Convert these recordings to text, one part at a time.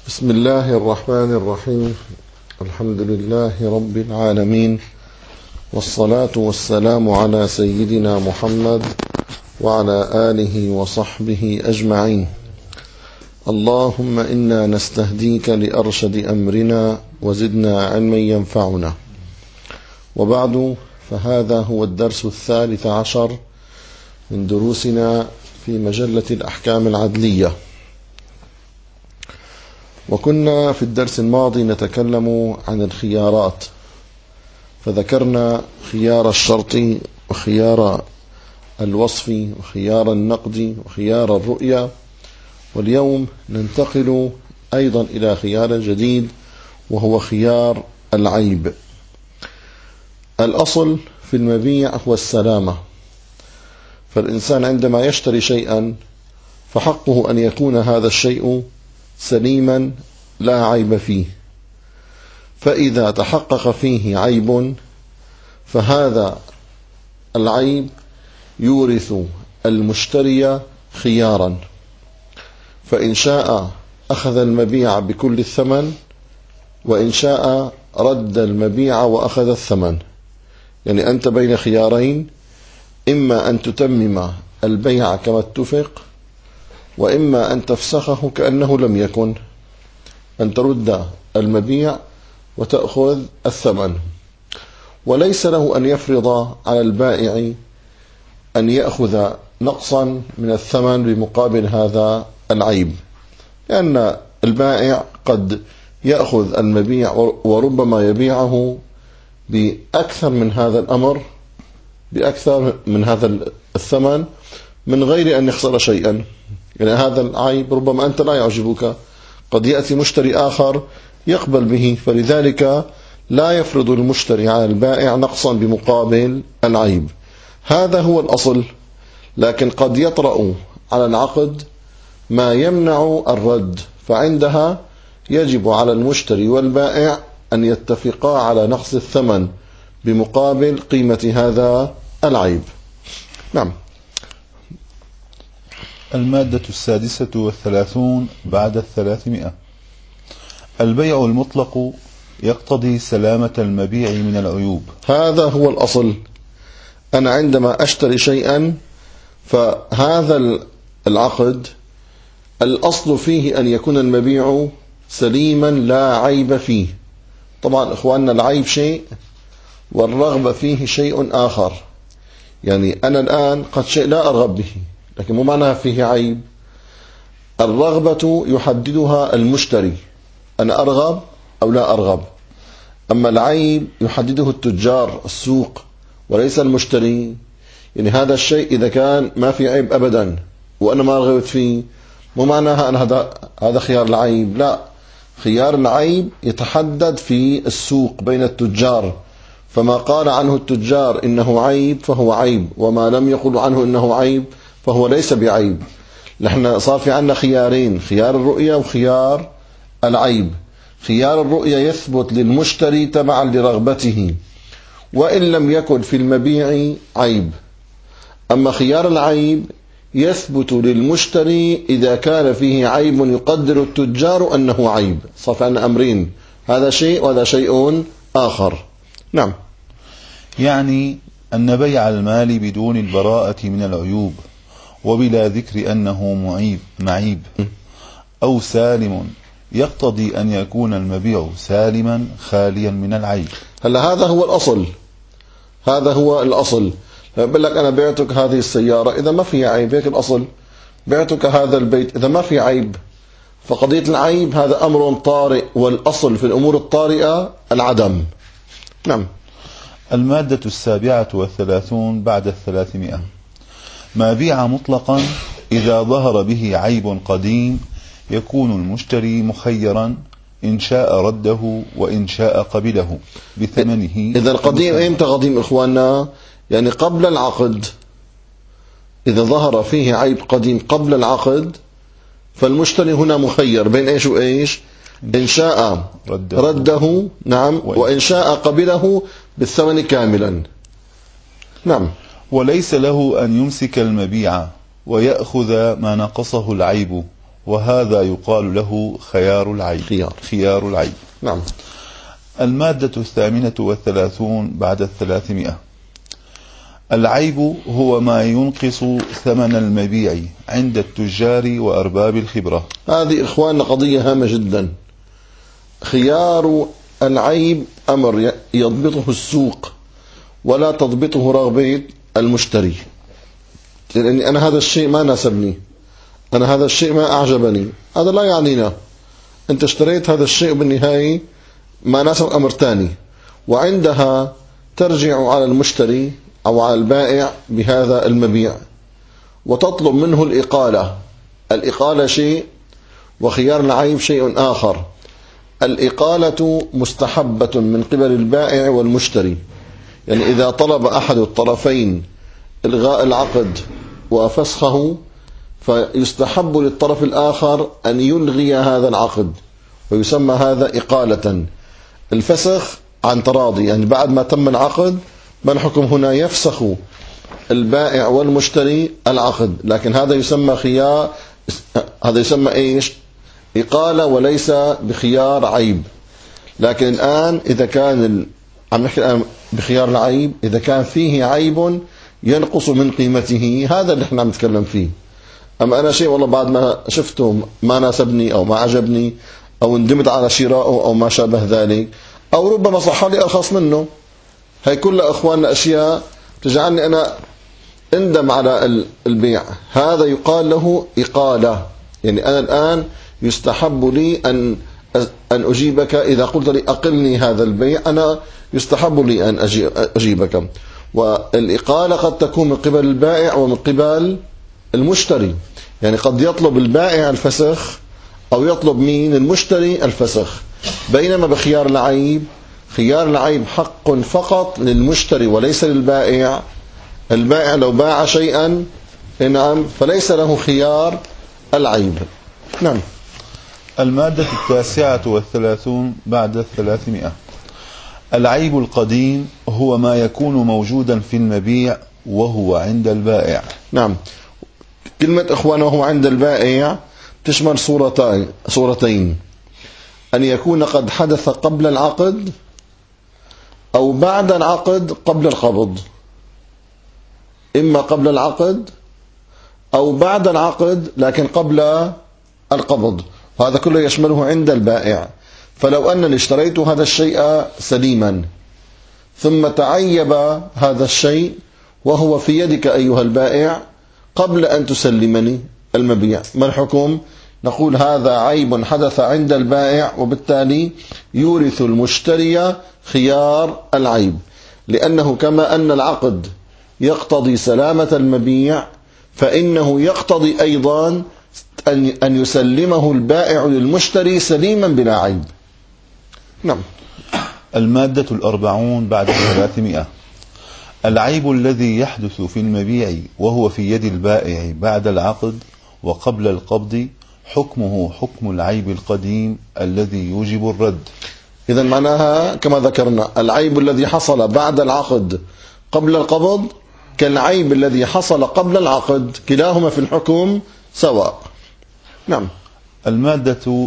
بسم الله الرحمن الرحيم. الحمد لله رب العالمين، والصلاة والسلام على سيدنا محمد وعلى آله وصحبه أجمعين. اللهم إنا نستهديك لأرشد أمرنا وزدنا علما ينفعنا. وبعد، فهذا هو الدرس 13 من دروسنا في مجلة الأحكام العدلية. وكنا في الدرس الماضي نتكلم عن الخيارات، فذكرنا خيار الشرط وخيار الوصف وخيار النقد وخيار الرؤية. واليوم ننتقل أيضا إلى خيار جديد، وهو خيار العيب. الأصل في المبيع هو السلامة، فالإنسان عندما يشتري شيئا فحقه أن يكون هذا الشيء سليما لا عيب فيه، فإذا تحقق فيه عيب فهذا العيب يورث المشتري خيارا، فإن شاء أخذ المبيع بكل الثمن، وإن شاء رد المبيع وأخذ الثمن. يعني أنت بين خيارين: إما أن تتمم البيع كما اتفق، وإما أن تفسخه كأنه لم يكن، أن ترد المبيع وتأخذ الثمن. وليس له أن يفرض على البائع أن يأخذ نقصا من الثمن بمقابل هذا العيب، لأن البائع قد يأخذ المبيع وربما يبيعه بأكثر من هذا الأمر، بأكثر من هذا الثمن، من غير أن يخسر شيئا. يعني هذا العيب ربما أنت لا يعجبك، قد يأتي مشتري آخر يقبل به، فلذلك لا يفرض المشتري على البائع نقصا بمقابل العيب. هذا هو الأصل، لكن قد يطرأ على العقد ما يمنع الرد، فعندها يجب على المشتري والبائع أن يتفقا على نقص الثمن بمقابل قيمة هذا العيب. نعم. المادة 36 بعد 300. البيع المطلق يقتضي سلامة المبيع من العيوب. هذا هو الأصل. أنا عندما أشتري شيئا فهذا العقد الأصل فيه أن يكون المبيع سليما لا عيب فيه. طبعا إخواننا، العيب شيء والرغبة فيه شيء آخر. يعني أنا الآن قد شيء لا أرغب به، لكن مو معناها فيه عيب. الرغبة يحددها المشتري، أنا أرغب أو لا أرغب. أما العيب يحدده التجار السوق وليس المشتري. يعني هذا الشيء إذا كان ما في عيب أبدا وأنا ما رغبت فيه، مو معناها أن هذا خيار العيب. لا، خيار العيب يتحدد في السوق بين التجار، فما قال عنه التجار إنه عيب فهو عيب، وما لم يقل عنه إنه عيب فهو ليس بعيب. نحن صار في عندنا خيارين: خيار الرؤية وخيار العيب. خيار الرؤية يثبت للمشتري تبعا لرغبته وإن لم يكن في المبيع عيب. أما خيار العيب يثبت للمشتري إذا كان فيه عيب يقدر التجار أنه عيب. صار في عندنا أمرين: هذا شيء وهذا شيء آخر. نعم. يعني أن بيع المال بدون البراءة من العيوب وبلا ذكر أنه معيب أو سالم يقتضي أن يكون المبيع سالما خاليا من العيب. هلا هذا هو الأصل، هذا هو الأصل. بقول لك أنا بعتك هذه السيارة إذا ما فيها عيب، هيك الأصل. بعتك هذا البيت إذا ما في عيب. فقضية العيب هذا أمر طارئ، والأصل في الأمور الطارئة العدم. نعم. المادة 37 بعد 300. ما بيع مطلقا إذا ظهر به عيب قديم يكون المشتري مخيرا إن شاء رده وإن شاء قبله بثمنه. إذا القديم إمتى قديم إخواننا؟ يعني قبل العقد. إذا ظهر فيه عيب قديم قبل العقد فالمشتري هنا مخير بين إيش وإيش؟ إن شاء رده، نعم، وإن شاء قبله بالثمن كاملا. نعم. وليس له أن يمسك المبيع ويأخذ ما نقصه العيب وهذا يقال له خيار العيب. خيار العيب. نعم. المادة 38 بعد 300. العيب هو ما ينقص ثمن المبيع عند التجار وأرباب الخبرة. هذه إخواننا قضية هامة جدا. خيار العيب أمر يضبطه السوق ولا تضبطه رغبة المشتري. لأني أنا هذا الشيء ما ناسبني، أنا هذا الشيء ما أعجبني، هذا لا يعنينا. أنت اشتريت هذا الشيء وبالنهاية ما ناسب أمر تاني، وعندها ترجع على المشتري أو على البائع بهذا المبيع وتطلب منه الإقالة. الإقالة شيء وخيار العيب شيء آخر. الإقالة مستحبة من قبل البائع والمشتري، يعني إذا طلب أحد الطرفين إلغاء العقد وفسخه فيستحب للطرف الآخر أن يلغي هذا العقد، ويسمى هذا إقالة. الفسخ عن تراضي، يعني بعد ما تم العقد ما الحكم هنا؟ يفسخ البائع والمشتري العقد، لكن هذا يسمى خيار، هذا يسمى إيش؟ إقالة وليس بخيار عيب. لكن الآن إذا كان عم نحكي الآن بخيار العيب، إذا كان فيه عيب ينقص من قيمته، هذا اللي احنا عم نتكلم فيه. أما أنا شيء والله بعد ما شفته ما ناسبني أو ما عجبني أو ندمت على شرائه أو ما شابه ذلك، أو ربما صح لي أرخص منه، هي كلها أخواننا أشياء تجعلني أنا اندم على البيع. هذا يقال له إقالة. يعني أنا الآن يستحب لي أن أجيبك إذا قلت لي أقلني هذا البيع، أنا يستحب لي أن أجيبك. والإقالة قد تكون من قبل البائع ومن قبل المشتري، يعني قد يطلب البائع الفسخ أو يطلب من المشتري الفسخ. بينما بخيار العيب، خيار العيب حق فقط للمشتري وليس للبائع. البائع لو باع شيئا نعم فليس له خيار العيب. نعم. المادة 39 بعد 300. العيب القديم هو ما يكون موجودا في المبيع وهو عند البائع. نعم. كلمة إخوانه وهو عند البائع تشمل صورتين: أن يكون قد حدث قبل العقد أو بعد العقد قبل القبض، إما قبل العقد أو بعد العقد لكن قبل القبض، وهذا كله يشمله عند البائع. فلو أنني اشتريت هذا الشيء سليما ثم تعيب هذا الشيء وهو في يدك أيها البائع قبل أن تسلمني المبيع، ما الحكم؟ نقول هذا عيب حدث عند البائع، وبالتالي يورث المشتري خيار العيب، لأنه كما أن العقد يقتضي سلامة المبيع فإنه يقتضي أيضا أن يسلمه البائع للمشتري سليما بلا عيب. نعم. المادة 40 بعد 300. العيب الذي يحدث في المبيع وهو في يد البائع بعد العقد وقبل القبض حكمه حكم العيب القديم الذي يوجب الرد. إذا معناها كما ذكرنا العيب الذي حصل بعد العقد قبل القبض كالعيب الذي حصل قبل العقد، كلاهما في الحكم سواء. نعم. المادة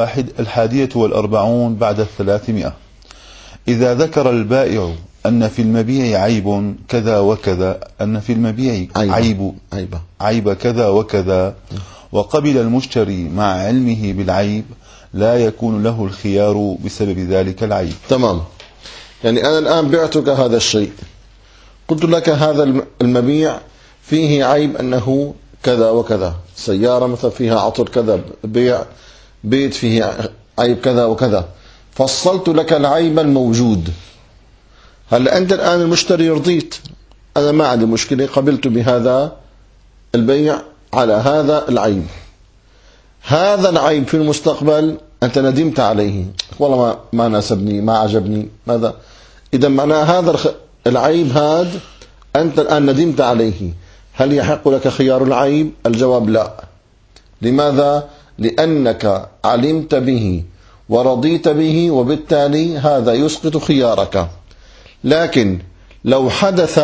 41 بعد 300. إذا ذكر البائع أن في المبيع عيب كذا وكذا، أن في المبيع عيب كذا وكذا، وقبل المشتري مع علمه بالعيب، لا يكون له الخيار بسبب ذلك العيب. تمام. يعني أنا الآن بعتك هذا الشيء، قلت لك هذا المبيع فيه عيب أنه كذا وكذا، سيارة مثلا فيها عطر كذا، بيت فيه عيب كذا وكذا، فصلت لك العيب الموجود. هل أنت الآن المشتري رضيت، أنا ما عندي مشكلة، قبلت بهذا البيع على هذا العيب. هذا العيب في المستقبل أنت ندمت عليه، والله ما ناسبني، ما عجبني، ماذا؟ إذا معناه هذا العيب هذا أنت الآن ندمت عليه، هل يحق لك خيار العيب؟ الجواب لا. لماذا؟ لأنك علمت به ورضيت به، وبالتالي هذا يسقط خيارك. لكن لو حدث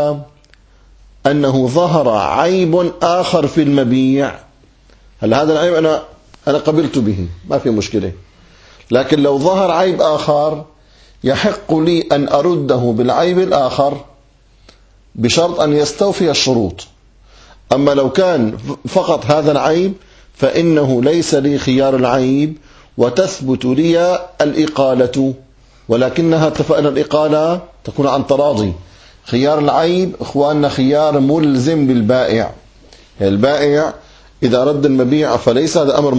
أنه ظهر عيب آخر في المبيع، هل هذا العيب أنا أنا قبلت به ما في مشكلة. لكن لو ظهر عيب آخر يحق لي أن أرده بالعيب الآخر بشرط أن يستوفي الشروط. أما لو كان فقط هذا العيب فإنه ليس لي خيار العيب وتثبت لي الإقالة، ولكنها اتفقنا الإقالة تكون عن تراضي. خيار العيب إخواننا خيار ملزم بالبائع، البائع إذا رد المبيع فليس هذا أمر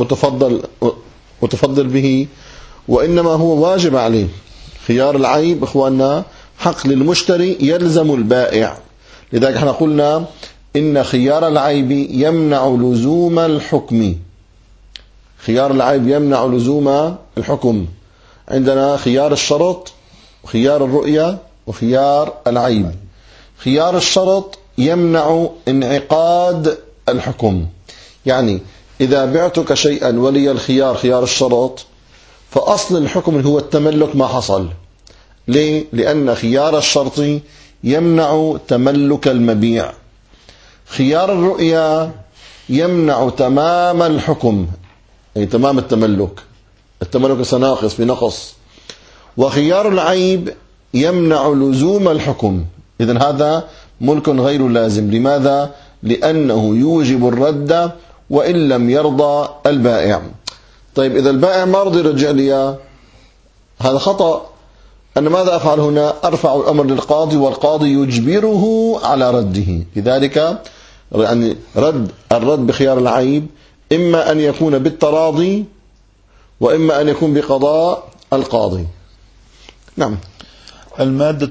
متفضل به، وإنما هو واجب عليه. خيار العيب إخواننا حق للمشتري يلزم البائع. لذلك احنا قلنا إن خيار العيب يمنع لزوم الحكم. خيار العيب يمنع لزوم الحكم. عندنا خيار الشرط وخيار الرؤية وخيار العيب. خيار الشرط يمنع انعقاد الحكم، يعني إذا بعتك شيئا ولي الخيار خيار الشرط فأصل الحكم هو التملك ما حصل. ليه؟ لأن خيار الشرط يمنع تملك المبيع. خيار الرؤيا يمنع تمام الحكم، أي تمام التملك سناقص بنقص. وخيار العيب يمنع لزوم الحكم. إذن هذا ملك غير لازم. لماذا؟ لأنه يوجب الرد وإن لم يرضى البائع. طيب إذا البائع ما رضي يرجع لي هذا خطأ. أنا ماذا أفعل هنا؟ أرفع الأمر للقاضي والقاضي يجبره على رده. لذلك يعني الرد بخيار العيب إما أن يكون بالتراضي وإما أن يكون بقضاء القاضي. نعم. المادة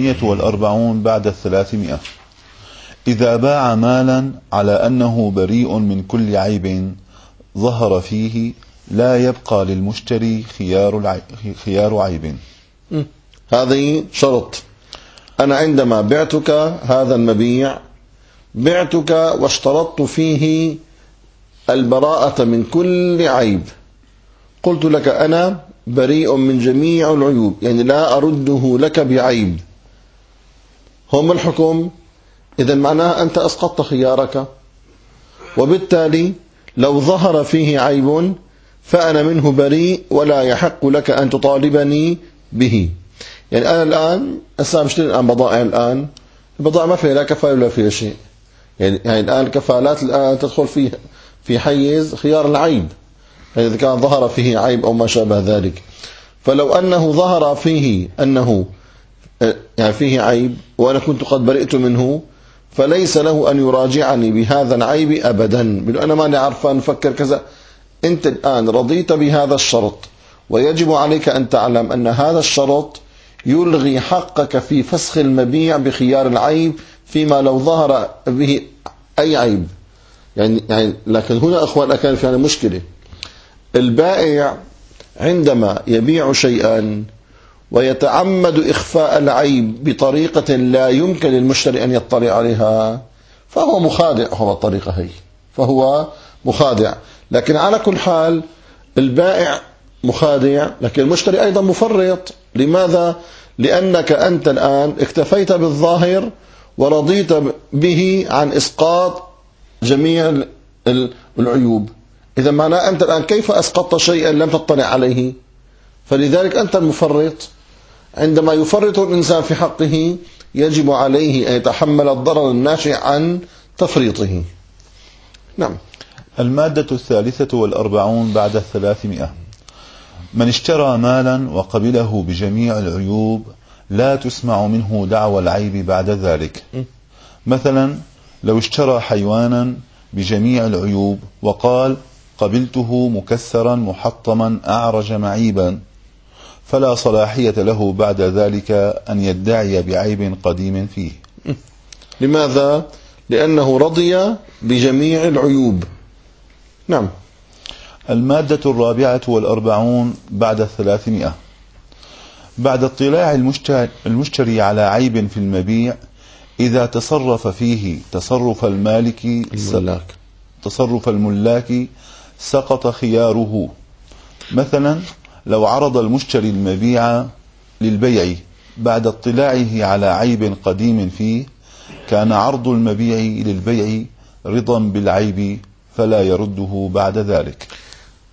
42 بعد 300. إذا باع مالا على أنه بريء من كل عيب ظهر فيه لا يبقى للمشتري خيار عيب. هذه شرط. أنا عندما بعتك هذا المبيع بعتك واشترطت فيه البراءة من كل عيب. قلت لك أنا بريء من جميع العيوب، يعني لا أرده لك بعيب. هم الحكم إذن معناها أنت أسقطت خيارك، وبالتالي لو ظهر فيه عيب فأنا منه بريء ولا يحق لك أن تطالبني به. يعني أنا الآن أشتري الآن بضائع، الآن البضائع ما فيها لا كفالة ولا فيها شيء. يعني الآن الكفالات الآن تدخل في حيز خيار العيب، يعني إذا كان ظهر فيه عيب أو ما شابه ذلك. فلو أنه ظهر فيه أنه يعني فيه عيب وأنا كنت قد برئت منه فليس له أن يراجعني بهذا العيب أبدا. أنا ما نعرف نفكر كذا. أنت الآن رضيت بهذا الشرط، ويجب عليك أن تعلم أن هذا الشرط يلغي حقك في فسخ المبيع بخيار العيب فيما لو ظهر به أي عيب. يعني لكن هنا أخوان كان في مشكلة. البائع عندما يبيع شيئا ويتعمد إخفاء العيب بطريقة لا يمكن للمشتري أن يطلع عليها فهو مخادع. هو الطريقة هي فهو مخادع. لكن على كل حال البائع مخادع لكن المشتري أيضا مفرط. لماذا؟ لأنك أنت الآن اكتفيت بالظاهر ورضيت به عن إسقاط جميع العيوب. إذا معناه أنت الآن كيف أسقطت شيئا لم تطلع عليه؟ فلذلك أنت المفرط. عندما يفرط الإنسان في حقه يجب عليه أن يتحمل الضرر الناشئ عن تفريطه. نعم. المادة 43 بعد 300. من اشترى مالا وقبله بجميع العيوب لا تسمع منه دعوى العيب بعد ذلك. مثلا لو اشترى حيوانا بجميع العيوب وقال قبلته مكسرا محطما أعرج معيبا، فلا صلاحية له بعد ذلك أن يدعي بعيب قديم فيه. لماذا؟ لأنه رضي بجميع العيوب. نعم. المادة 44 بعد 300. بعد اطلاع المشتري على عيب في المبيع إذا تصرف فيه تصرف الملاك سقط خياره. مثلا لو عرض المشتري المبيع للبيع بعد اطلاعه على عيب قديم فيه كان عرض المبيع للبيع رضا بالعيب فلا يرده بعد ذلك.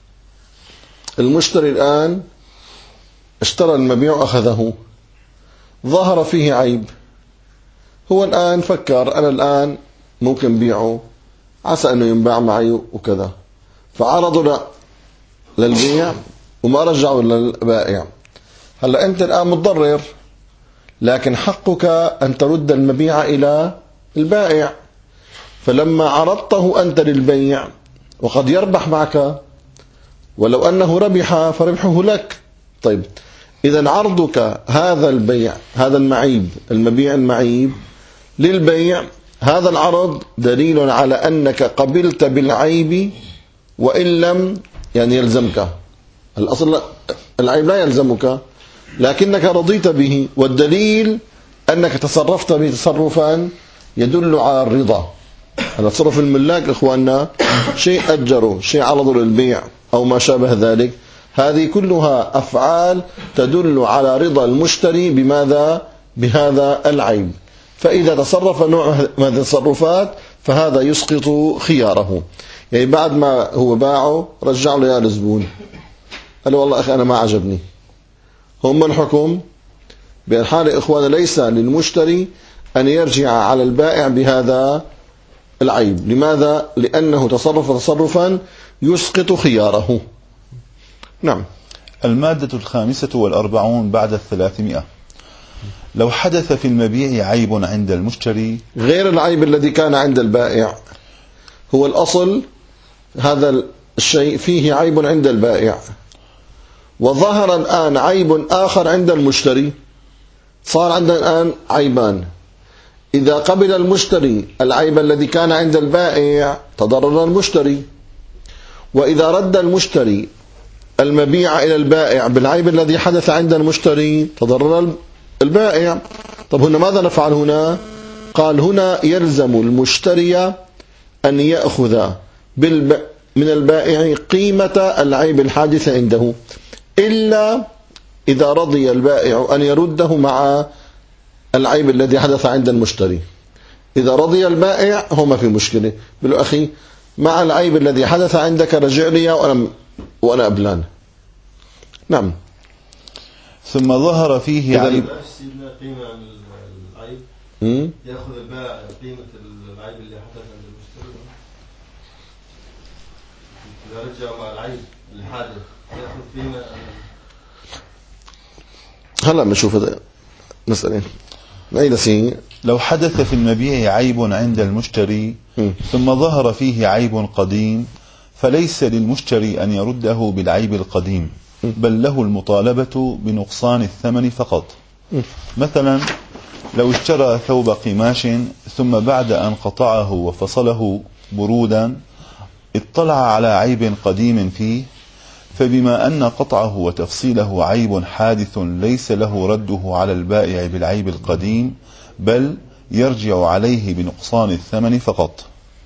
المشتري الآن اشترى المبيع وأخذه، ظهر فيه عيب، هو الآن فكر أنا الآن ممكن بيعه، عسى أنه ينباع معي وكذا، فعرضوا للبيع وما رجعوا للبائع. هلأ أنت الآن متضرر، لكن حقك أن ترد المبيع إلى البائع. فلما عرضته أنت للبيع وقد يربح معك، ولو أنه ربح فربحه لك. طيب إذا عرضك هذا البيع، هذا المعيب، المبيع المعيب للبيع، هذا العرض دليل على أنك قبلت بالعيب وإن لم يلزمك. الأصل العيب لا يلزمك، لكنك رضيت به، والدليل أنك تصرفت به تصرفا يدل على الرضا. هذا تصرف الملاك إخواننا، شيء أجروا، شيء عرضوا للبيع أو ما شابه ذلك، هذه كلها أفعال تدل على رضا المشتري بماذا؟ بهذا العيب. فإذا تصرف نوع من التصرفات فهذا يسقط خياره. يعني بعد ما هو باعه رجع له يا الزبون، قال له والله أخي أنا ما عجبني. هم الحكم بحال إخوان ليس للمشتري أن يرجع على البائع بهذا العيب. لماذا؟ لأنه تصرف تصرفا يسقط خياره. نعم. المادة 45 بعد 300. لو حدث في المبيع عيب عند المشتري غير العيب الذي كان عند البائع، هو الأصل هذا الشيء فيه عيب عند البائع، وظهر الآن عيب آخر عند المشتري، صار عندنا الآن عيبان. إذا قبل المشتري العيب الذي كان عند البائع تضرر المشتري، وإذا رد المشتري المبيع إلى البائع بالعيب الذي حدث عند المشتري تضرر البائع. طب هنا ماذا نفعل هنا؟ قال هنا يلزم المشتري أن يأخذ من البائع قيمة العيب الحادث عنده، إلا إذا رضي البائع أن يرده مع العيب الذي حدث عند المشتري. إذا رضي البائع هو ما في مشكلة، بقول له أخي مع العيب الذي حدث عندك رجع لي وأنا أبلان. نعم. ثم ظهر فيه عيب. قيمة عن العيب يأخذ البائع قيمة العيب اللي حدث عند المشتري، إذا رجع مع العيب الحادث يأخذ قيمة. هلا بنشوف هذا مسألة. لو حدث في المبيع عيب عند المشتري ثم ظهر فيه عيب قديم، فليس للمشتري أن يرده بالعيب القديم، بل له المطالبة بنقصان الثمن فقط. مثلا لو اشترى ثوب قماش ثم بعد أن قطعه وفصله برودا اطلع على عيب قديم فيه، فبما أن قطعه وتفصيله عيب حادث ليس له رده على البائع بالعيب القديم، بل يرجع عليه بنقصان الثمن فقط.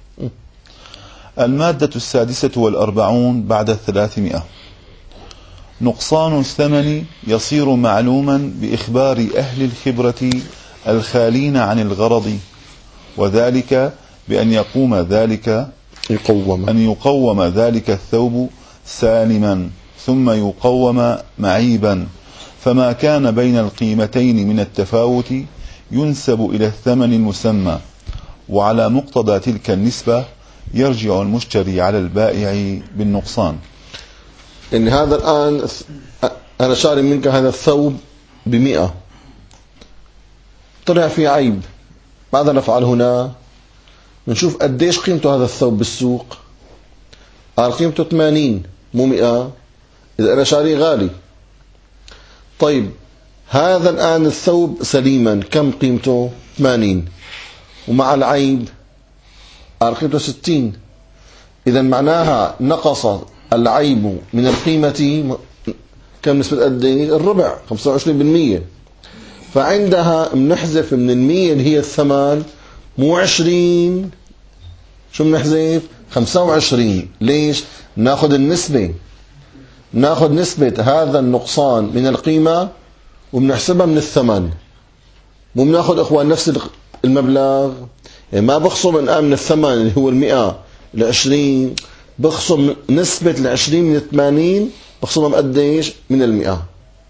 المادة 46 بعد 300. نقصان الثمن يصير معلوما بإخبار أهل الخبرة الخالين عن الغرض، وذلك بأن يقوم ذلك الثوب سالما ثم يقوم معيبا، فما كان بين القيمتين من التفاوت ينسب إلى الثمن المسمى، وعلى مقتضى تلك النسبة يرجع المشتري على البائع بالنقصان. إن هذا الآن أنا شاري منك هذا الثوب ب100، طلع في عيب، ماذا نفعل هنا؟ نشوف قديش قيمته هذا الثوب بالسوق. قال قيمته 80 مو 100، إذا أنا شاري غالي. طيب هذا الآن الثوب سليما كم قيمته؟ 80، ومع العيب قال قيمته 60. إذا معناها نقص العيب من القيمة كم نسبة قد ايه؟ الربع، 25%. فعندها بنحذف من 100 اللي هي الثمن، مو 20، شو بنحذف؟ 25. ليش؟ ناخذ النسبة، ناخذ نسبة هذا النقصان من القيمة وبنحسبها من الثمن، مو بناخذ اخوان نفس المبلغ. يعني ما بخصم الآن من الثمن اللي هو 100 ل20، بخصم نسبة 20 من 80 مخصومة بقديش من 100.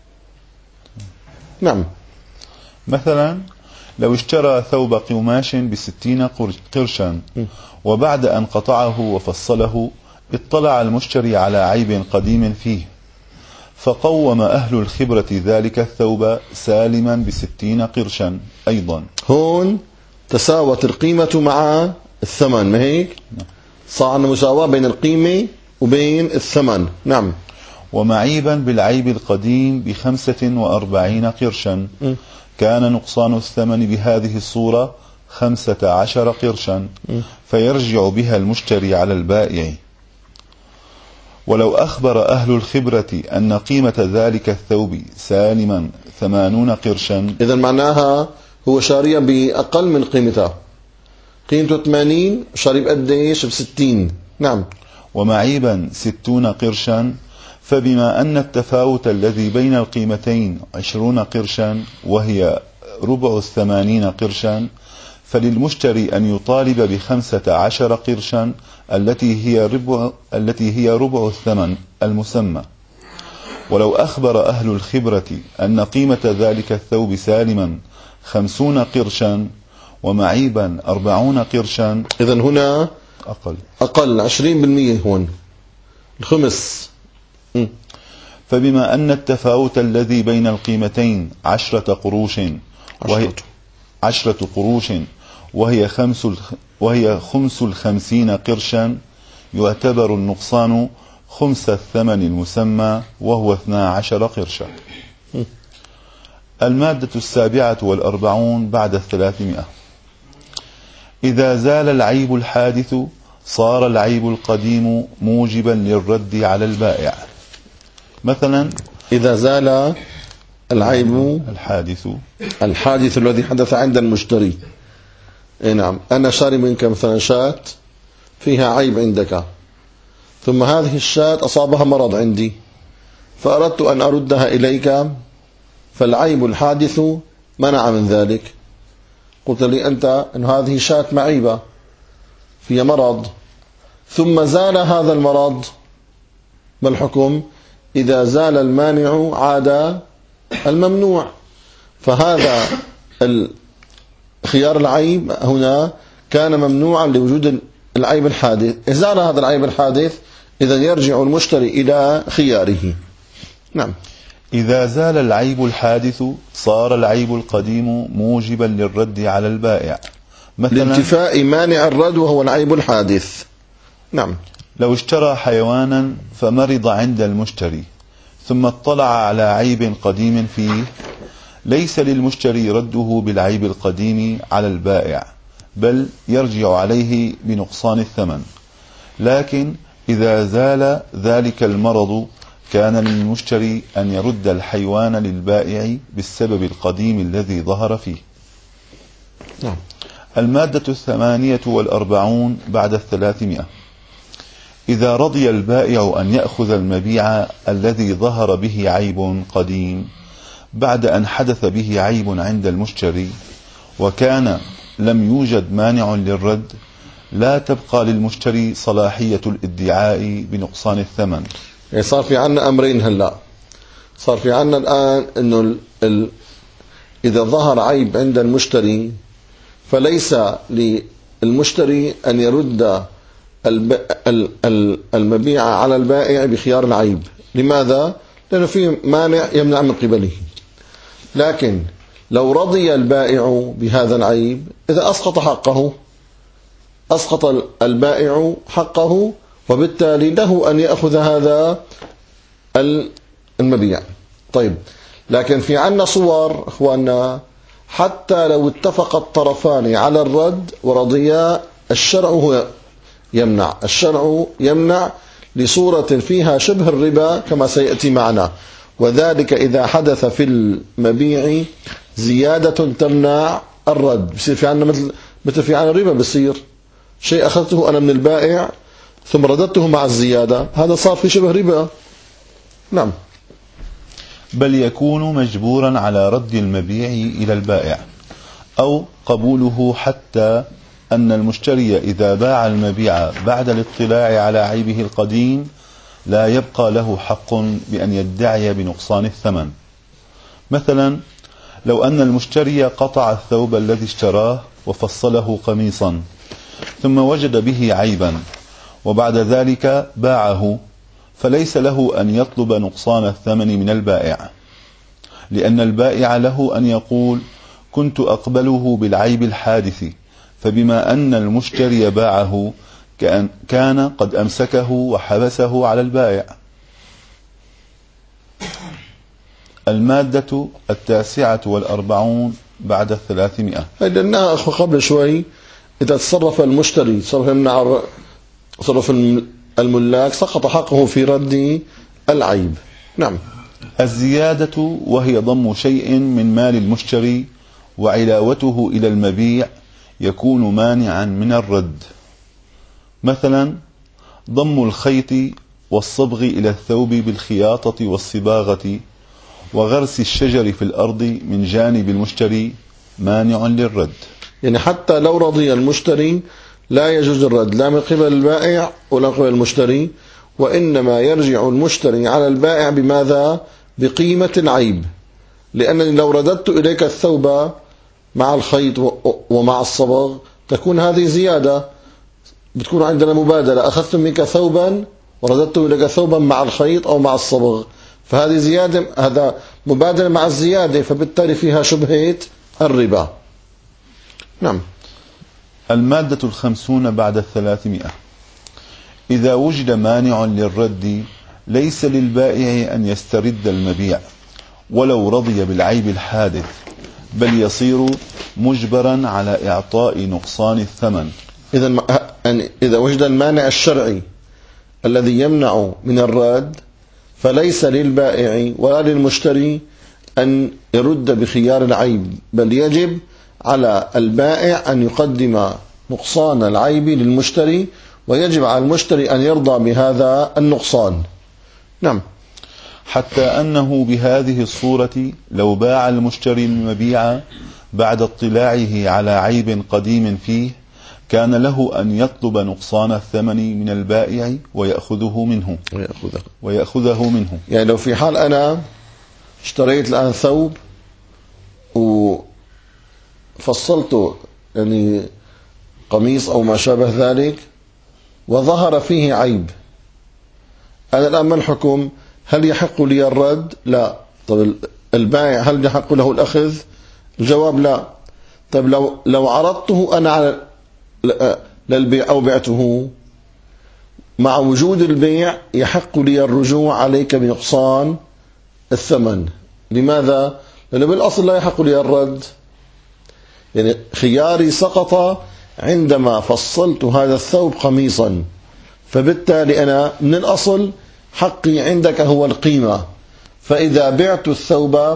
نعم. مثلا لو اشترى ثوب قماش ب60 قرشا، وبعد أن قطعه وفصله اطلع المشتري على عيب قديم فيه، فقوم أهل الخبرة ذلك الثوب سالما ب60 قرشا أيضا. هون تساوت القيمة مع الثمن، ما هيك؟ صار عندنا مساواة بين القيمة وبين الثمن. نعم. ومعيبا بالعيب القديم ب45 قرشا، كان نقصان الثمن بهذه الصورة 15 قرشا، فيرجع بها المشتري على البائع. ولو أخبر أهل الخبرة أن قيمة ذلك الثوب سالما 80 قرشا، إذا معناها هو شاريا بأقل من قيمتها، قيمته 80، شاري بقديش؟ ب60. نعم. ومعيبا 60 قرشا، فبما أن التفاوت الذي بين القيمتين 20 قرشا وهي ربع 80 قرشا، فللمشتري أن يطالب ب15 قرشا التي هي ربع الثمن المسمى. ولو أخبر أهل الخبرة أن قيمة ذلك الثوب سالما 50 قرشا ومعيبا 40 قرشا، إذن هنا أقل 20% هون الخمس. فبما أن التفاوت الذي بين القيمتين 10 قروش وهي خمس 50 قرشا، يعتبر النقصان خمس الثمن المسمى وهو 12 قرشا. المادة 47 بعد 300. إذا زال العيب الحادث صار العيب القديم موجبا للرد على البائع. مثلا إذا زال العيب الحادث الذي حدث عند المشتري. نعم. أنا شاري منك مثلا شاة فيها عيب عندك، ثم هذه الشاة أصابها مرض عندي، فأردت أن أردها إليك، فالعيب الحادث منع من ذلك. قلت لي أنت أن هذه شاة معيبة فيها مرض، ثم زال هذا المرض، ما الحكم؟ إذا زال المانع عاد الممنوع، فهذا خيار العيب هنا كان ممنوعا لوجود العيب الحادث. إذا زال هذا العيب الحادث إذا يرجع المشتري إلى خياره. نعم. إذا زال العيب الحادث صار العيب القديم موجبا للرد على البائع. مثلا لانتفاء مانع الرد وهو العيب الحادث. نعم. لو اشترى حيوانا فمرض عند المشتري، ثم اطلع على عيب قديم فيه، ليس للمشتري رده بالعيب القديم على البائع، بل يرجع عليه بنقصان الثمن. لكن إذا زال ذلك المرض كان للمشتري أن يرد الحيوان للبائع بالسبب القديم الذي ظهر فيه. نعم. المادة 48 بعد 300. إذا رضي البائع أن يأخذ المبيع الذي ظهر به عيب قديم بعد أن حدث به عيب عند المشتري، وكان لم يوجد مانع للرد، لا تبقى للمشتري صلاحية الادعاء بنقصان الثمن. صار في عنا أمرين هلأ. صار في عنا الآن أنه إذا ظهر عيب عند المشتري فليس للمشتري أن يرد المبيع على البائع بخيار العيب. لماذا؟ لأنه في مانع يمنع من قبله. لكن لو رضي البائع بهذا العيب، إذا أسقط البائع حقه، وبالتالي له أن يأخذ هذا المبيع. طيب، لكن في عنا صور أخواننا حتى لو اتفق الطرفان على الرد ورضيا، الشرع هو يمنع لصورة فيها شبه الربا كما سيأتي معنا، وذلك إذا حدث في المبيع زيادة تمنع الرد. بصير في عنا مثل في عنا الربا، بصير شيء أخذته أنا من البائع ثم رددته مع الزيادة، هذا صار في شبه ربا. نعم. بل يكون مجبورا على رد المبيع إلى البائع أو قبوله، حتى أن المشتري إذا باع المبيع بعد الاطلاع على عيبه القديم لا يبقى له حق بأن يدعي بنقصان الثمن. مثلا لو أن المشتري قطع الثوب الذي اشتراه وفصله قميصا ثم وجد به عيبا وبعد ذلك باعه، فليس له أن يطلب نقصان الثمن من البائع، لأن البائع له أن يقول كنت أقبله بالعيب الحادث، فبما أن المشتري باعه كان قد أمسكه وحبسه على البائع. المادة 49 بعد 300. لأنها قبل شوي إذا تصرف المشتري تصرف الملاك سقط حقه في رد العيب. نعم. الزيادة وهي ضم شيء من مال المشتري وعلاوته إلى المبيع يكون مانعا من الرد. مثلا ضم الخيط والصبغ إلى الثوب بالخياطة والصباغة وغرس الشجر في الأرض من جانب المشتري مانع للرد. يعني حتى لو رضي المشتري لا يجوز الرد لا من قبل البائع ولا من قبل المشتري، وإنما يرجع المشتري على البائع بماذا؟ بقيمة العيب، لأنني لو رددت إليك الثوب مع الخيط ومع الصبغ تكون هذه زيادة، بتكون عندنا مبادلة، أخذت منك ثوبا ورددت إليك ثوبا مع الخيط أو مع الصبغ، فهذه زيادة، هذا مبادلة مع الزيادة، فبالتالي فيها شبهة الربا. نعم. المادة 50 بعد 300. إذا وجد مانع للرد ليس للبائع أن يسترد المبيع ولو رضي بالعيب الحادث، بل يصير مجبرا على إعطاء نقصان الثمن. إذا وجد المانع الشرعي الذي يمنع من الرد فليس للبائع ولا للمشتري أن يرد بخيار العيب، بل يجب على البائع أن يقدم نقصان العيب للمشتري، ويجب على المشتري أن يرضى بهذا النقصان. نعم. حتى أنه بهذه الصورة لو باع المشتري المبيع بعد اطلاعه على عيب قديم فيه كان له أن يطلب نقصان الثمن من البائع ويأخذه منه. يعني لو في حال أنا اشتريت الآن ثوب وفصلته، يعني قميص أو ما شابه ذلك، وظهر فيه عيب، أنا الآن ما الحكم؟ هل يحق لي الرد؟ لا. طب البائع هل يحق له الأخذ؟ الجواب لا. طب لو عرضته أنا على للبيع أو بعته، مع وجود البيع يحق لي الرجوع عليك بنقصان الثمن. لماذا؟ لأنه بالأصل لا يحق لي الرد، يعني خياري سقط عندما فصلت هذا الثوب قميصا، فبالتالي أنا من الأصل حقي عندك هو القيمة، فإذا بعت الثوب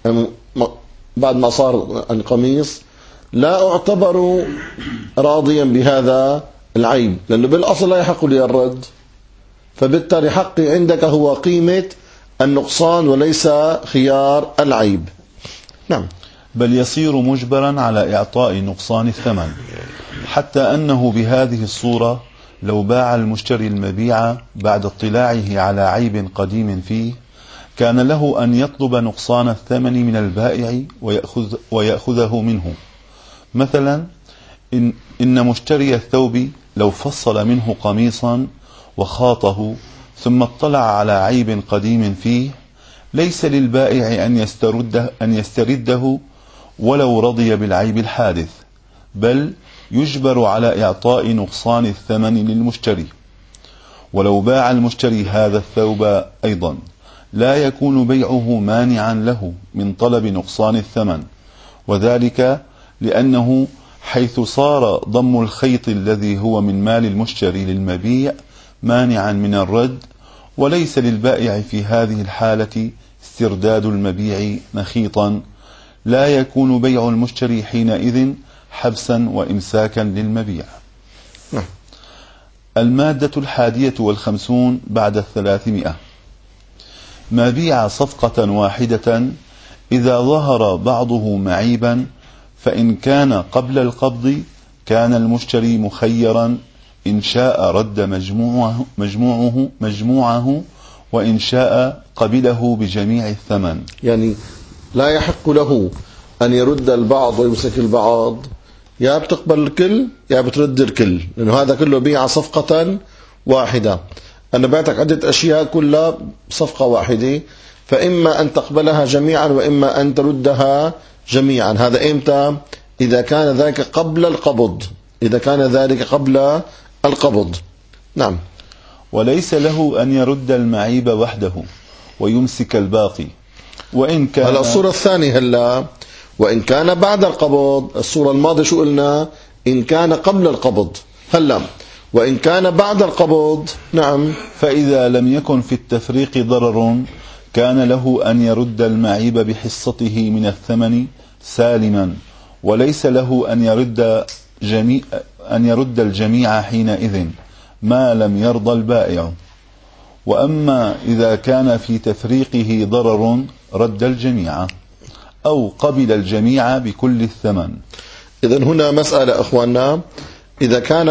بعد ما صار القميص لا أعتبر راضيا بهذا العيب، لأنه بالأصل لا يحق لي الرد، فبالتالي حقي عندك هو قيمة النقصان وليس خيار العيب. نعم. بل يصير مجبرا على إعطاء نقصان الثمن، حتى أنه بهذه الصورة لو باع المشتري المبيع بعد اطلاعه على عيب قديم فيه كان له أن يطلب نقصان الثمن من البائع ويأخذه منه. مثلا إن مشتري الثوب لو فصل منه قميصا وخاطه ثم اطلع على عيب قديم فيه ليس للبائع أن يسترده ولو رضي بالعيب الحادث، بل يجبر على إعطاء نقصان الثمن للمشتري. ولو باع المشتري هذا الثوب أيضا لا يكون بيعه مانعا له من طلب نقصان الثمن، وذلك لأنه حيث صار ضم الخيط الذي هو من مال المشتري للمبيع مانعا من الرد، وليس للبائع في هذه الحالة استرداد المبيع نخيطا، لا يكون بيع المشتري حينئذ حبسا وإمساكا للمبيع. المادة 51 بعد 300. ما بيع صفقة واحدة إذا ظهر بعضه معيبا، فإن كان قبل القبض كان المشتري مخيرا إن شاء رد مجموعه وإن شاء قبله بجميع الثمن. يعني لا يحق له أن يرد البعض ويمسك البعض، يا بتقبل الكل يا بترد الكل، لأنه هذا كله بيع صفقة واحدة. أنا بعتك عدة أشياء كلها صفقة واحدة، فإما أن تقبلها جميعا وإما أن تردها جميعا. هذا إمتى؟ إذا كان ذلك قبل القبض، إذا كان ذلك قبل القبض. نعم. وليس له أن يرد المعيب وحده ويمسك الباقي وإن كان. هلا الصورة الثانية، هلا وإن كان بعد القبض. الصورة الماضية شو قلنا؟ إن كان قبل القبض. هلا وإن كان بعد القبض. نعم. فإذا لم يكن في التفريق ضرر كان له أن يرد المعيب بحصته من الثمن سالما، وليس له أن يرد الجميع حينئذ ما لم يرضى البائع. وأما إذا كان في تفريقه ضرر رد الجميع أو قبل الجميع بكل الثمن. إذن هنا مسألة أخواننا، إذا كان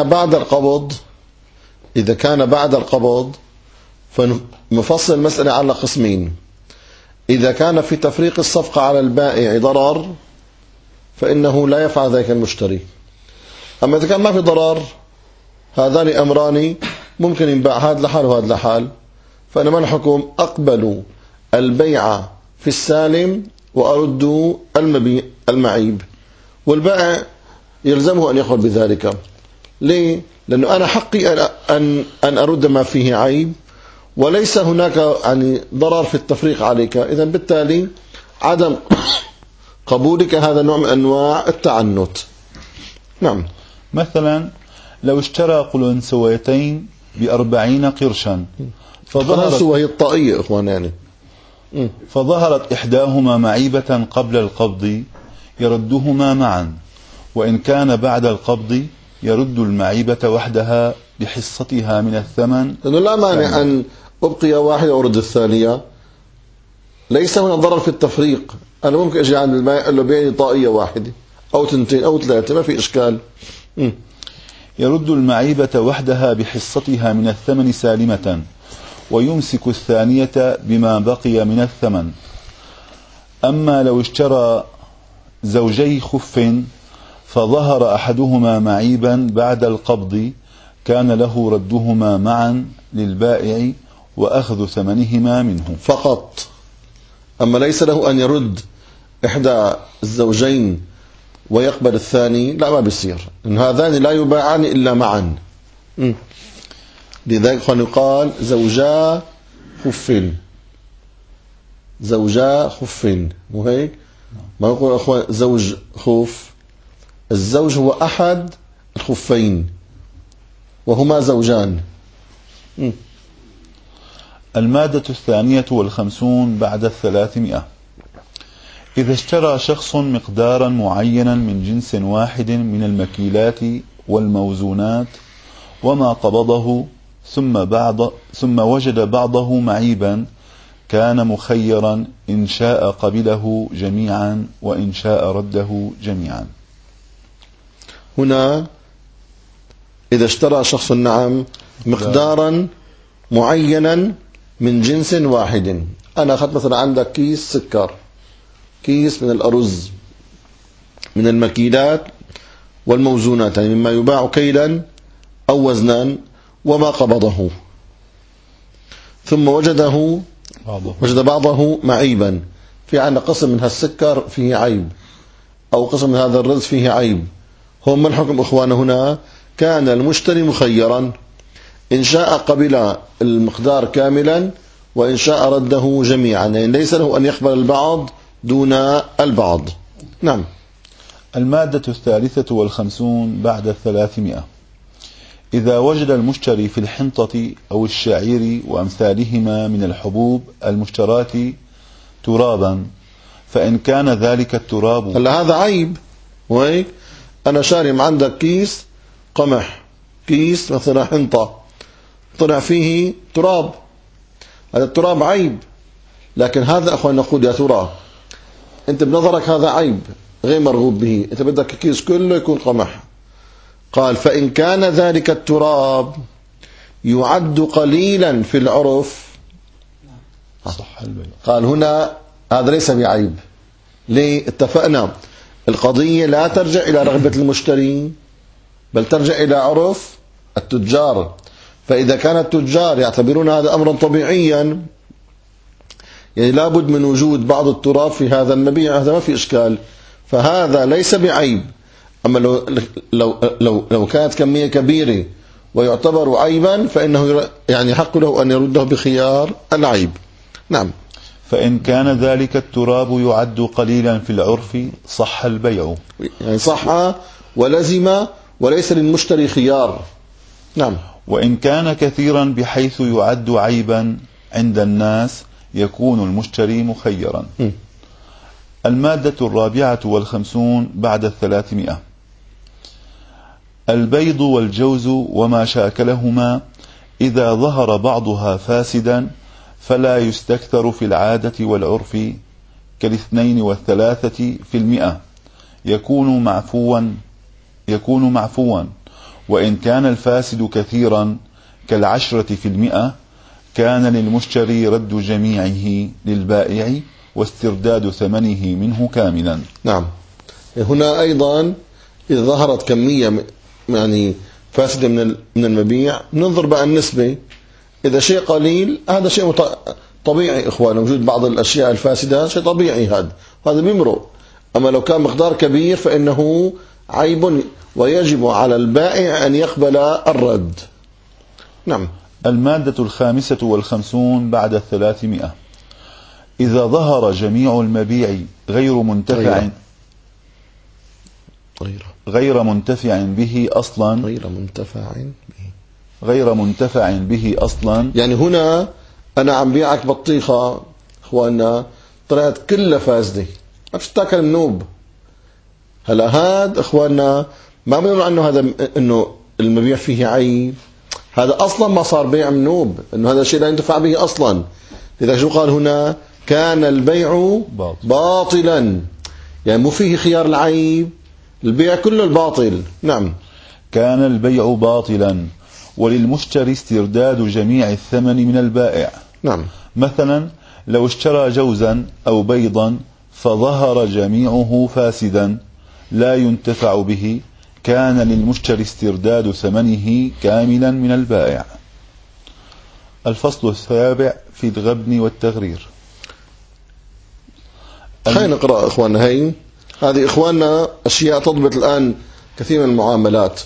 بعد القبض فنفصل المسألة على قسمين. إذا كان في تفريق الصفقة على البائع ضرر فإنه لا يفعل ذلك المشتري. أما إذا كان ما في ضرر، هذان أمران ممكن ينباع هذا لحال وهذا لحال، فأنا ما الحكم؟ أقبل البيع في السالم وأرد المعيب، والبائع يلزمه أن يقبل بذلك. ليه؟ لأنه أنا حقي أن أرد ما فيه عيب، وليس هناك يعني ضرر في التفريق عليك. إذا بالتالي عدم قبولك هذا نوع من أنواع التعنت. نعم. مثلا لو اشترى قلنسويتين ب40 قرشا القلنسوة هي الطائية إخوان يعني. فظهرت إحداهما معيبة قبل القبض يردهما معا، وإن كان بعد القبض يرد المعيبة وحدها بحصتها من الثمن. لأنه لا مانع أن أبقي واحدة وأرد الثانية، ليس هنا ضرر في التفريق. أنا ممكن أجي عند البائع أقول له بيعني طائية واحدة أو 2 أو 3، ما في إشكال. يرد المعيبة وحدها بحصتها من الثمن سالمة، ويمسك الثانية بما بقي من الثمن. أما لو اشترى زوجي خف فظهر أحدهما معيبا بعد القبض كان له ردهما معا للبائع وأخذ ثمنهما منه فقط. أما ليس له أن يرد إحدى الزوجين ويقبل الثاني، لا، ما بيصير، إن هذان لا يباعان إلا معا. لذلك يقال زوجا خف، مو هيك؟ ما يقول أخوان زوج خف. الزوج هو أحد الخفين وهما زوجان. المادة 52 بعد 300. إذا اشترى شخص مقدارا معينا من جنس واحد من المكيلات والموزونات وما قبضه ثم وجد بعضه معيبا كان مخيرا إن شاء قبله جميعا وإن شاء رده جميعا. هنا إذا اشترى شخص مقدارا معينا من جنس واحد. أنا أخذت مثلا عندك كيس سكر، كيس من الأرز، من المكيلات والموزونات، يعني مما يباع كيلا أو وزنا، وما قبضه، ثم وجد بعضه معيبا. في عندنا قسم من هالسكر فيه عيب، أو قسم من هذا الرز فيه عيب. هم ما الحكم إخوانا هنا؟ كان المشتري مخيرا، إن شاء قبل المقدار كاملا وإن شاء رده جميعا، يعني ليس له أن يقبل البعض دون البعض. نعم. المادة 53 بعد 300. إذا وجد المشتري في الحنطة أو الشعير وأمثالهما من الحبوب المشتراة ترابا، فإن كان ذلك التراب. هلا هذا عيب، وهيك أنا شاري عندك كيس قمح، كيس مثلا حنطة، طلع فيه تراب. هذا التراب عيب، لكن هذا أخوان نقول يا ترى أنت بنظرك هذا عيب غير مرغوب به، أنت بدك الكيس كله يكون قمح، قال فإن كان ذلك التراب يعد قليلا في العرف صح البيع. قال هنا هذا ليس بعيب. ليه؟ اتفقنا القضية لا ترجع إلى رغبة المشتري بل ترجع إلى عرف التجار. فإذا كان التجار يعتبرون هذا أمرا طبيعيا يعني لابد من وجود بعض التراب في هذا المبيع، هذا ما في إشكال، فهذا ليس بعيب. أما لو كانت كمية كبيرة ويعتبر عيبا فإنه يعني حق له أن يرده بخيار العيب. نعم. فإن كان ذلك التراب يعد قليلا في العرف صح البيع، يعني صح ولزم وليس للمشتري خيار. نعم. وإن كان كثيرا بحيث يعد عيبا عند الناس يكون المشتري مخيرا. المادة 54 بعد 300. البيض والجوز وما شاكلهما إذا ظهر بعضها فاسدا فلا يستكثر في العادة والعرف كالاثنين والثلاثة في المئة، يكون معفوا. وإن كان الفاسد كثيرا كالعشرة في المئة كان للمشتري رد جميعه للبائع واسترداد ثمنه منه كاملا. نعم. هنا أيضا إذا ظهرت كمية يعني فاسدة من المبيع ننظر بقى النسبة. إذا شيء قليل هذا شيء طبيعي إخوان، وجود بعض الأشياء الفاسدة شيء طبيعي هذا بيمرق. أما لو كان مقدار كبير فإنه عيب ويجب على البائع أن يقبل الرد. نعم. المادة 55 بعد 300. إذا ظهر جميع المبيع غير منتفع به أصلا غير منتفع به أصلا. يعني هنا أنا عم بيعك بطيخة إخواننا طلعت كلها فاسدة ما بتتاكل منوب. هلا هذا إخواننا ما بنقول عنه هذا إنه المبيع فيه عيب، هذا أصلا ما صار بيع منوب، إنه هذا الشيء لا ينتفع به أصلا. لذلك شو قال هنا؟ كان البيع باطلا، يعني مو فيه خيار العيب، البيع كله الباطل. نعم. كان البيع باطلا وللمشتري استرداد جميع الثمن من البائع. نعم. مثلا لو اشترى جوزا أو بيضا فظهر جميعه فاسدا لا ينتفع به كان للمشتري استرداد ثمنه كاملا من البائع. الفصل 7 في الغبن والتغرير. خلينا نقرأ إخواننا. هذه إخواننا أشياء تضبط الآن كثير من المعاملات.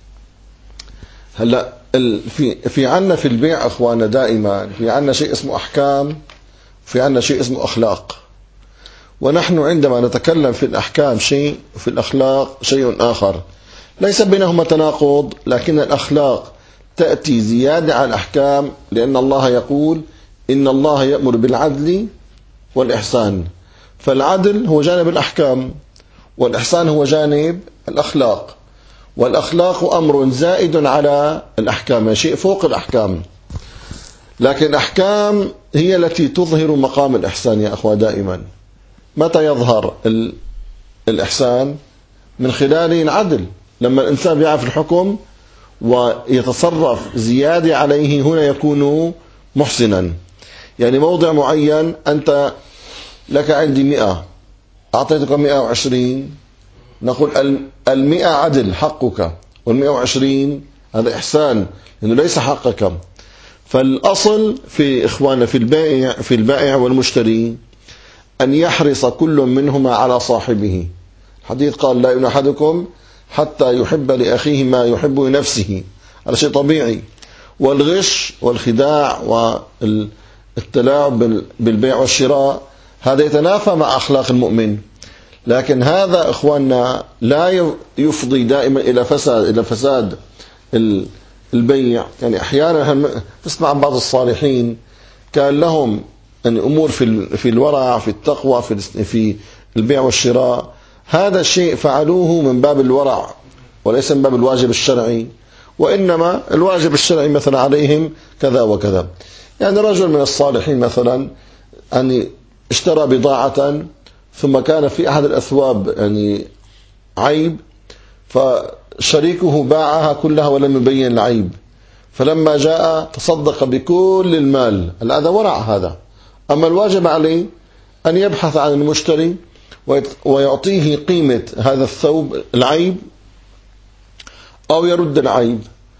هلا في عنا في البيع إخواننا دائما في عنا شيء اسمه أحكام، في عنا شيء اسمه أخلاق. ونحن عندما نتكلم في الأحكام شيء وفي الأخلاق شيء آخر، ليس بينهما تناقض، لكن الأخلاق تأتي زيادة على الأحكام، لأن الله يقول إن الله يأمر بالعدل والإحسان. فالعدل هو جانب الأحكام والإحسان هو جانب الأخلاق، والأخلاق أمر زائد على الأحكام، يعني شيء فوق الأحكام. لكن الأحكام هي التي تظهر مقام الإحسان يا أخوة. دائما متى يظهر الإحسان؟ من خلال العدل. لما الإنسان يعرف الحكم ويتصرف زيادة عليه هنا يكون محسنا. يعني موضع معين أنت لك عندي 100 أعطيتك 120، نقول 100 عدل حقك، 120 هذا إحسان لأنه ليس حقك. فالأصل في إخواننا في البائع والمشتري أن يحرص كل منهما على صاحبه. الحديث قال لا يؤمن أحدكم حتى يحب لأخيه ما يحب لنفسه، هذا شيء طبيعي. والغش والخداع والتلاعب بالبيع والشراء هذا يتنافى مع أخلاق المؤمن. لكن هذا إخواننا لا يفضي دائما إلى فساد البيع. يعني أحيانا نسمع عن بعض الصالحين كان لهم أن أمور في الورع، في التقوى، في البيع والشراء، هذا الشيء فعلوه من باب الورع وليس من باب الواجب الشرعي، وإنما الواجب الشرعي مثلا عليهم كذا وكذا. يعني رجل من الصالحين مثلا أن اشترى بضاعة ثم كان في أحد الأثواب يعني عيب، فشرى شريكه باعها كلها ولم يبين العيب، فلما جاء تصدق بكل المال، هذا ورع هذا. أما الواجب عليه أن يبحث عن المشتري ويعطيه قيمة هذا الثوب العيب أو يرد العيب،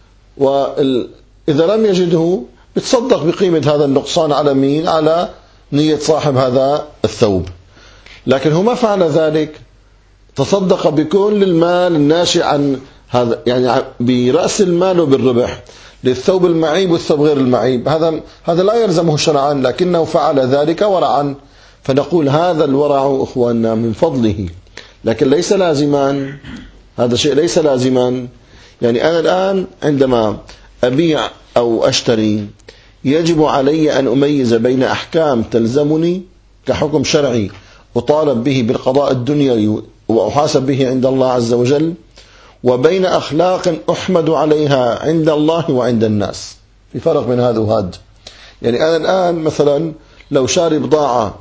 وإذا لم يجده يتصدق بقيمة هذا النقصان على مين؟ على نية صاحب هذا الثوب. لكن هو ما فعل ذلك، تصدق بكل المال الناشئ عن هذا، يعني برأس المال وبالربح للثوب المعيب والثوب غير المعيب. هذا لا يلزمه شرعا، لكنه فعل ذلك ورعا، فنقول هذا الورع أخواننا من فضله، لكن ليس لازما. هذا شيء ليس لازما. يعني أنا الآن عندما أبيع أو أشتري يجب علي أن أميز بين أحكام تلزمني كحكم شرعي أطالب به بالقضاء الدنيوي وأحاسب به عند الله عز وجل، وبين أخلاق أحمد عليها عند الله وعند الناس. في فرق بين هذا وهذا. يعني أنا الآن مثلا لو شاري بضاعة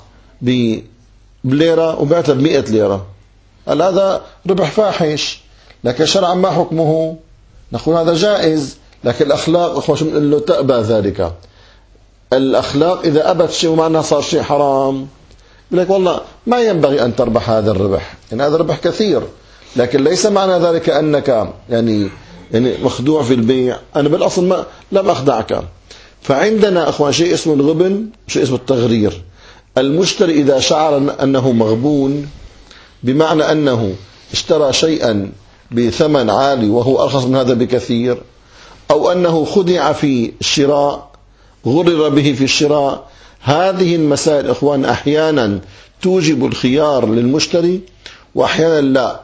بليرة وبعتها ب100 ليرة، هذا ربح فاحش، لكن شرعا ما حكمه؟ نقول هذا جائز. لكن الأخلاق أخوة شو بنقول له؟ تأبى ذلك. الأخلاق إذا أبت شيء ومعنى صار شيء حرام، يقول لك والله ما ينبغي أن تربح هذا الربح، يعني هذا ربح كثير، لكن ليس معنى ذلك أنك يعني مخدوع في البيع. أنا بالأصل ما لم أخدعك. فعندنا أخوان شيء اسمه الغبن، شيء اسمه التغرير. المشتري إذا شعر أنه مغبون، بمعنى أنه اشترى شيئا بثمن عالي وهو أرخص من هذا بكثير، أو أنه خدع في الشراء، غرر به في الشراء، هذه المسائل إخوان أحيانا توجب الخيار للمشتري وأحيانا لا،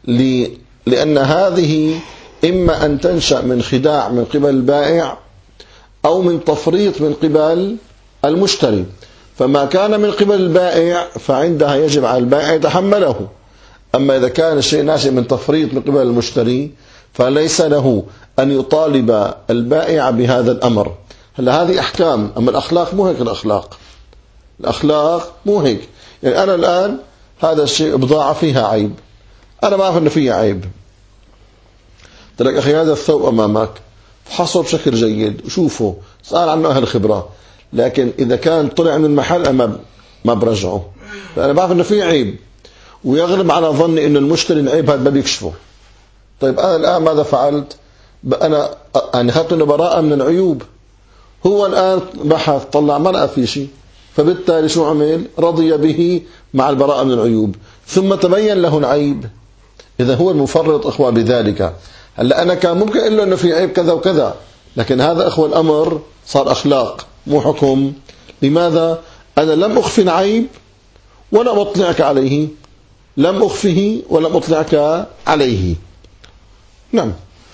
لأن هذه إما أن تنشأ من خداع من قبل البائع أو من تفريط من قبل المشتري. فما كان من قبل البائع فعندها يجب على البائع يتحمله. أما إذا كان الشيء ناشئ من تفريط من قبل المشتري فليس له أن يطالب البائع بهذا الأمر. هلا هذه أحكام. أما الأخلاق مو هيك. الأخلاق مو هيك. يعني أنا الآن هذا الشيء بضاعة فيها عيب، أنا ما أعرف أنه فيها عيب، قلت لك أخي هذا الثوب أمامك، فحصه بشكل جيد وشوفه، سأل عنه أهل الخبرة، لكن إذا كان طلع من المحل أنا ما برجعه، فأنا بعرف أنه فيه عيب، ويغلب على ظني أن المشتري العيب هذا ما بيكشفه. طيب أنا الآن ماذا فعلت؟ أنا أخذت أنه براءة من العيوب. هو الآن بحث طلع ما لقى فيه شيء، فبالتالي شو عمل؟ رضي به مع البراءة من العيوب، ثم تبين له العيب. إذا هو المفرط إخوة بذلك. هلا أنا كان ممكن أقول له إنه في عيب كذا وكذا، لكن هذا إخوة الأمر صار أخلاق مو حكم. لماذا؟ أنا لم أخفي العيب ولا أطلعك عليه، لم أخفه ولم أطلعك عليه. نعم.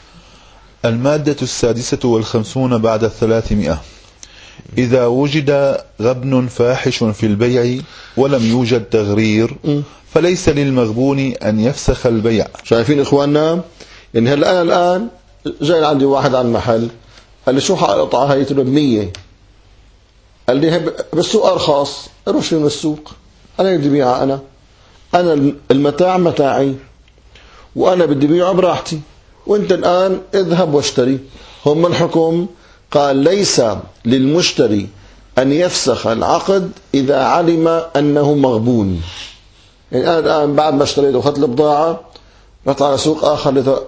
المادة 56 بعد 300. إذا وجد غبن فاحش في البيع ولم يوجد تغرير فليس للمغبون أن يفسخ البيع. شايفين إخواننا؟ يعني هلا أنا الآن جاي عندي واحد عن محل، قال لي شو حقطعها؟ هي ب 100. قال لي بالسوق أرخص. أروح من السوق، أنا بدي بيعها. أنا المتاع متاعي وأنا بدي بيعه براحتي، وأنت الآن اذهب واشتري. هم الحكم قال ليس للمشتري أن يفسخ العقد إذا علم أنه مغبون. يعني أنا الآن بعد ما اشتريت وأخذت البضاعة رحت على سوق آخر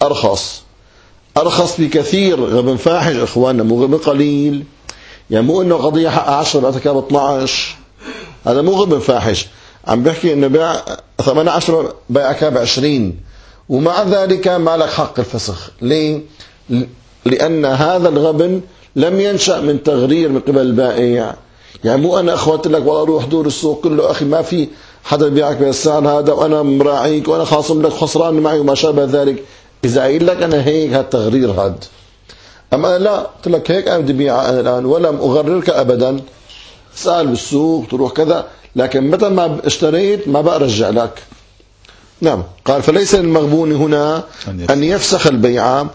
أرخص بكثير. غبن فاحش إخواننا، مو غبن قليل. يعني مو إنه قضية حق 10 بعتك ب 12، هذا مو غبن فاحش. عم بحكي إنه بيع 18 بيعك ب20، ومع ذلك ما لك حق الفسخ. ليه؟ لأن هذا الغبن لم ينشأ من تغرير من قبل البائع. يعني مو أنا أخوات لك والله روح دور السوق كله أخي ما في حدا بيعك بالسعر هذا وأنا مراعيك وأنا خاصم لك خسران معي وما شابه ذلك. إذا قايل لك أنا هيك هذا تغرير هذا. أما أنا لا، قلت لك هيك أنا بدي بيعها أنا الآن ولم أغررك أبدا. سأل بالسوق تروح كذا، لكن متى ما اشتريت ما بقى رجع لك. نعم. قال فليس للمغبون هنا أن يفسخ البيع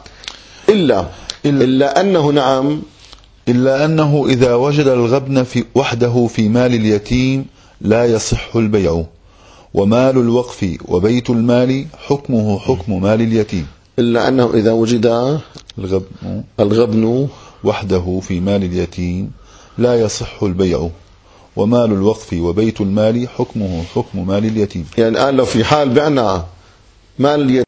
إلا أنه نعم إلا أنه إذا وجد الغبن وحده في مال اليتيم لا يصح البيع، ومال الوقف وبيت المال حكمه حكم مال اليتيم. إلا أنه إذا وجد الغبن وحده في مال اليتيم لا يصح البيع، ومال الوقف وبيت المال حكمه حكم مال اليتيم. يعني الآن لو في حال بعنا مال اليتيم